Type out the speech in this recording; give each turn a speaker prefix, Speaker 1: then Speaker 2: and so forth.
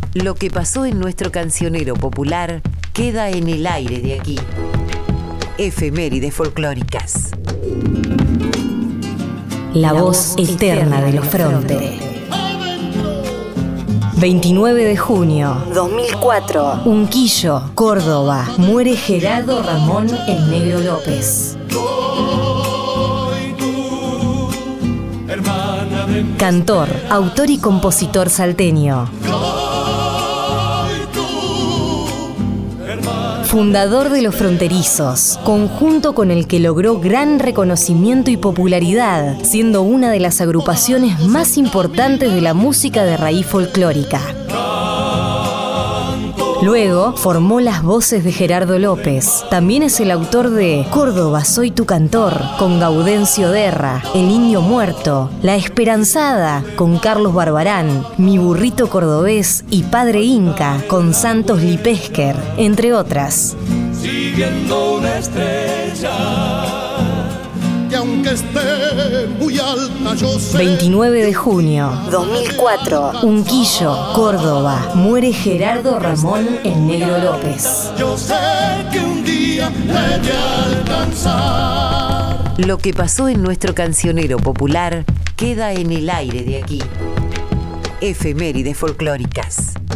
Speaker 1: Lo que pasó en nuestro cancionero popular queda en el aire de aquí. Efemérides folclóricas.
Speaker 2: La voz eterna de los Fronte. 29 de junio 2004. Unquillo, Córdoba. Muere Gerardo Ramón el Negro López. Cantor, autor y compositor salteño. Fundador de Los Fronterizos, conjunto con el que logró gran reconocimiento y popularidad, siendo una de las agrupaciones más importantes de la música de raíz folclórica. Luego formó las voces de Gerardo López. También es el autor de Córdoba, soy tu cantor, con Gaudencio Derra, El Niño Muerto, La Esperanzada, con Carlos Barbarán, Mi Burrito Cordobés y Padre Inca, con Santos Lipesker, entre otras.
Speaker 3: Siguiendo una estrella, que aunque esté muy alta, yo sé.
Speaker 2: 29 de junio 2004. Unquillo, Córdoba. Muere Gerardo Ramón el Negro López.
Speaker 3: Yo sé que un día he de alcanzar.
Speaker 1: Lo que pasó en nuestro cancionero popular queda en el aire de aquí. Efemérides folclóricas.